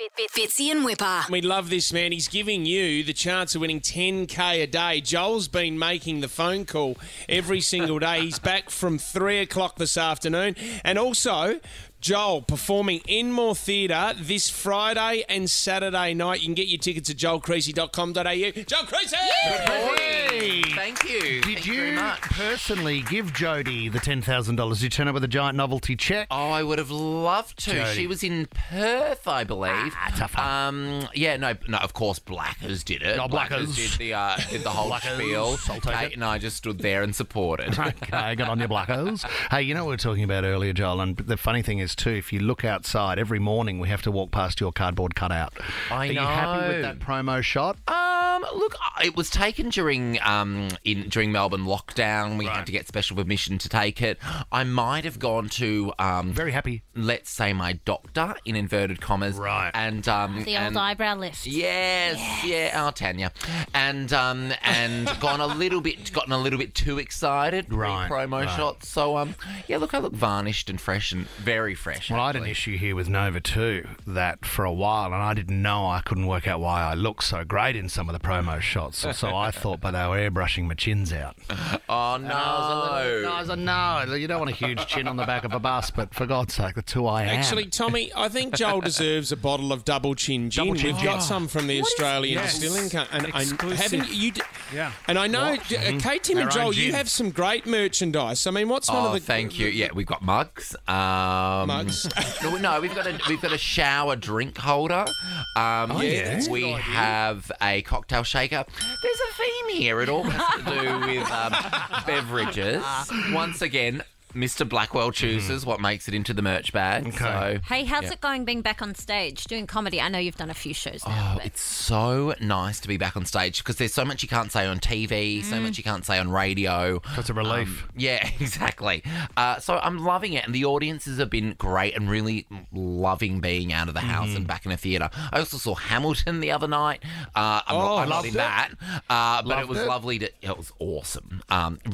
Fitzy and Whipper. We love this man. He's giving you the chance of winning 10K a day. Joel's been making the phone call every single day. He's back from 3 o'clock this afternoon. And also, Joel performing Enmore Theatre this Friday and Saturday night. You can get your tickets at joelcreasy.com.au. Joel Creasy! Hey! Thank you. Did Thank you very you much. personally give Jodie the $10,000? Did you turn up with a giant novelty check? Oh, I would have loved to. Jodie. She was in Perth, I believe. Tough one. No, of course, Blackers did it. Oh, Blackers. did the whole Blackers, spiel. I'll take Kate it. and I just stood there and supported. Okay, got on your blackos. Hey, you know what we were talking about earlier, Joel, and the funny thing is, too, if you look outside, every morning we have to walk past your cardboard cutout. I Are know. you happy with that promo shot? Look, it was taken during Melbourne lockdown. We had to get special permission to take it. I might have gone to Very happy. let's say my doctor in inverted commas, Right. And The old eyebrow lift. Yes, yeah, Tanya, and gotten a little bit too excited. Right, promo right. shots. So yeah, look, I look varnished and fresh and very fresh. Well, I had an actually. issue here with Nova too, that for a while, and I didn't know, I couldn't work out why I looked so great in some of the promo shots. So I thought, but they were airbrushing my chins out. Oh no! I was like, no, you don't want a huge chin on the back of a bus, but for God's sake, that's who I am. Actually, Tommy, I think Joel deserves a bottle of double chin gin. Double chin We've gin. got some from the Australian Yes. Distilling Company. And Exclusive. haven't you? Yeah. And I know, Kate, Tim, and Our own Joel, you gin. have some great merchandise. I mean, what's one of the Thank you. Yeah, we've got mugs. mugs? No, we've got a shower drink holder. yeah. We have a cocktail shaker. There's a theme here. It all has to do with beverages. Once again, Mr. Blackwell chooses what makes it into the merch bag. Okay. So, Hey, how's it going being back on stage doing comedy? I know you've done a few shows now. oh, but it's so nice to be back on stage because there's so much you can't say on TV, so much you can't say on radio. That's a relief. Yeah, exactly. So I'm loving it, and the audiences have been great and really loving being out of the house and back in a theatre. I also saw Hamilton the other night. I'm not loved in it. that, but it Loved was it. lovely. It was awesome.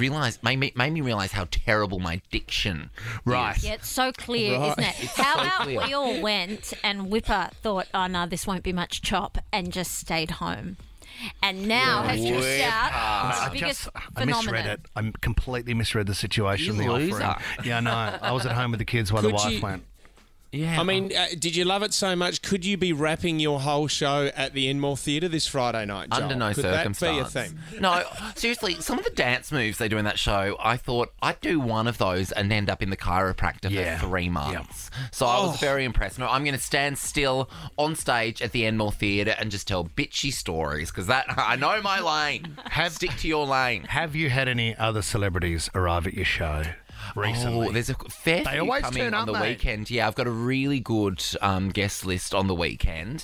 Made me realise how terrible my diction Right. is. yeah, it's so clear, isn't it? How so about clear. we all went and Whipper thought, oh no, this won't be much chop, and just stayed home. And now has Whipper. pushed out I the biggest I misread phenomenon. it. I completely misread the situation. You the loser. offering. Yeah, no. I was at home with the kids while the Could wife you- went. Yeah. I mean, did you love it so much? Could you be wrapping your whole show at the Enmore Theatre this Friday night, Joel? under no Could circumstance. that be a thing? No, seriously, some of the dance moves they do in that show, I thought I'd do one of those and end up in the chiropractor Yeah. for 3 months. So I was very impressed. No, I'm going to stand still on stage at the Enmore Theatre and just tell bitchy stories because that I know my lane. Stick to your lane. Have you had any other celebrities arrive at your show recently? Oh, there's a fair They few always coming turn on up, the mate. weekend. Yeah, I've got a really good guest list on the weekend.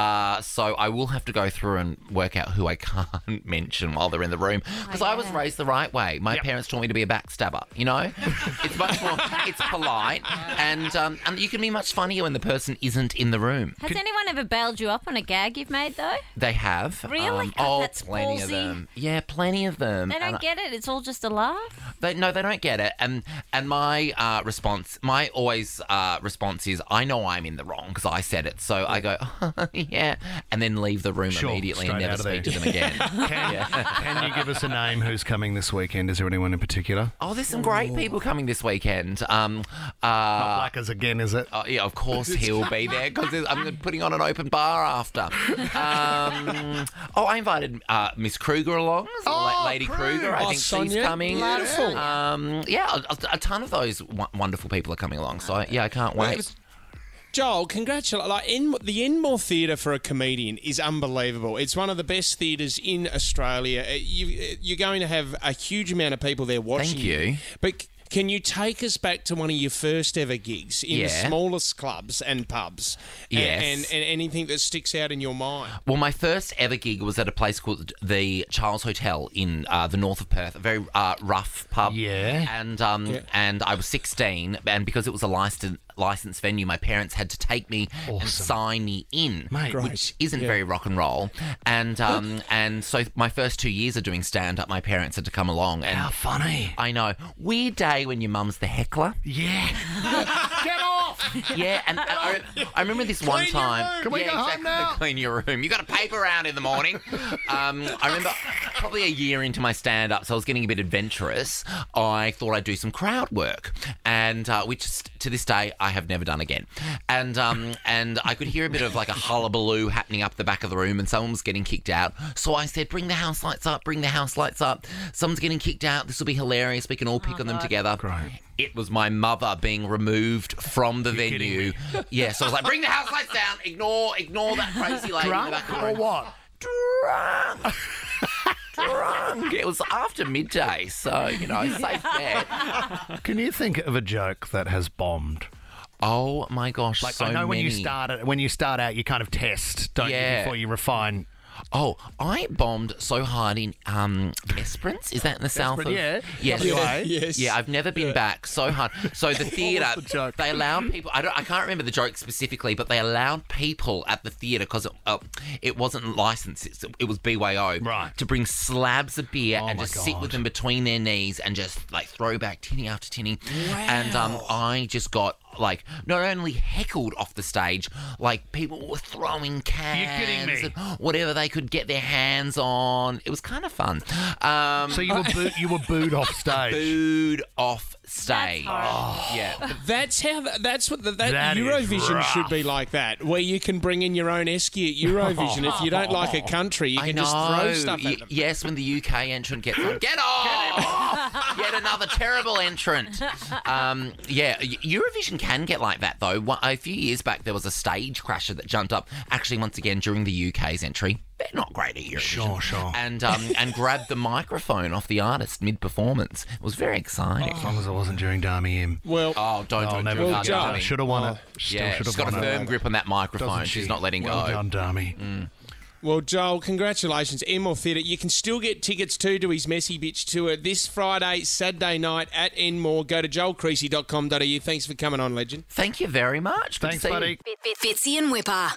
So I will have to go through and work out who I can't mention while they're in the room. Because I was raised the right way. My parents taught me to be a backstabber, you know? It's much more, it's polite. And you can be much funnier when the person isn't in the room. Has anyone ever bailed you up on a gag you've made though? They have. Really? Oh, that's plenty of ballsy. them. Yeah, plenty of them. They don't And get it. It's all just a laugh. they don't get it. And my response, my always response is, I know I'm in the wrong because I said it. So I go, yeah, and then leave the room Sure, immediately and straight never out of speak to there. them again. Can you give us a name who's coming this weekend? Is there anyone in particular? Oh, there's some great people coming this weekend. Not Blackers again, is it? Yeah, of course he'll be there because I'm putting on an open bar after. I invited Miss Kruger along, Lady Kruger. I think she's Sonia. coming. Beautiful. Yeah, a ton of those wonderful people are coming along. So yeah, I can't wait. Joel, congratulations. The Enmore Theatre for a comedian is unbelievable. It's one of the best theatres in Australia. You're going to have a huge amount of people there watching. Thank you. But can you take us back to one of your first ever gigs in the Yeah. smallest clubs and pubs? Yes. And anything that sticks out in your mind? Well, my first ever gig was at a place called the Charles Hotel in the north of Perth, a very rough pub. Yeah. And I was 16, and because it was a licensed venue, my parents had to take me and sign me in, Mate, which isn't very rock and roll. And so my first 2 years of doing stand-up, my parents had to come along. And How funny. I know. Weird day when your mum's the heckler. Yeah. Get off! Yeah, and I remember this one Clean your time. room. Can we go home now? Clean your room. You got a paper round in the morning. I remember probably a year into my stand-up, so I was getting a bit adventurous. I thought I'd do some crowd work, and which to this day I have never done again. And I could hear a bit of like a hullabaloo happening up the back of the room, and someone was getting kicked out. So I said, "Bring the house lights up! Bring the house lights up! Someone's getting kicked out. This will be hilarious. We can all pick on them together." Great. It was my mother being removed from the venue. Yeah, so I was like, "Bring the house lights down. Ignore that crazy lady in the back of the Drunk or room." what? Drunk. Drunk. It was after midday, so, safe bet. Can you think of a joke that has bombed? Oh, my gosh, Like, so I know when many. you start out, you kind of test, don't Yeah. you, before you refine. Oh, I bombed so hard in Esperance. Is that in the south of? yeah. Yes. WA. Yes. Yeah, I've never been back so hard. So the theatre, the joke? they allowed people. I can't remember the joke specifically, but they allowed people at the theatre because it wasn't licensed. It was BYO, Right. to bring slabs of beer and my just sit God. with them between their knees and just like throw back tinny after tinny. And I just got like not only heckled off the stage, like people were throwing cans, You're kidding me. and whatever they could get their hands on. It was kind of fun. So you were booed off stage. Booed off stage. horrible. Yeah. That's what That is Eurovision rough. should be like that, where you can bring in your own esky at Eurovision. If you don't like a country, you I can know. just throw stuff at them. Yes, when the UK entrant gets on, get off! Yet another terrible entrant. Eurovision can get like that though. A few years back, there was a stage crasher that jumped up. Actually, once again during the UK's entry. They're not great at Eurovision. Sure. And grabbed the microphone off the artist mid-performance. It was very exciting. As long as it wasn't during Dami M. Well, Oh, don't I'll do it never during Well, forget Joe, that. Should have won it. Still Yeah, should she's have got a won firm it. grip on that microphone. Doesn't She's she? not letting Well go. done, Dami. Well, Joel, congratulations. Enmore Theatre. You can still get tickets too to his Messy Bitch tour this Friday, Saturday night at Enmore. Go to joelcreasy.com.au. Thanks for coming on, legend. Thanks for coming on, legend. Thank you very much. Good to Thanks, see you. buddy. Fitzy and Whipper.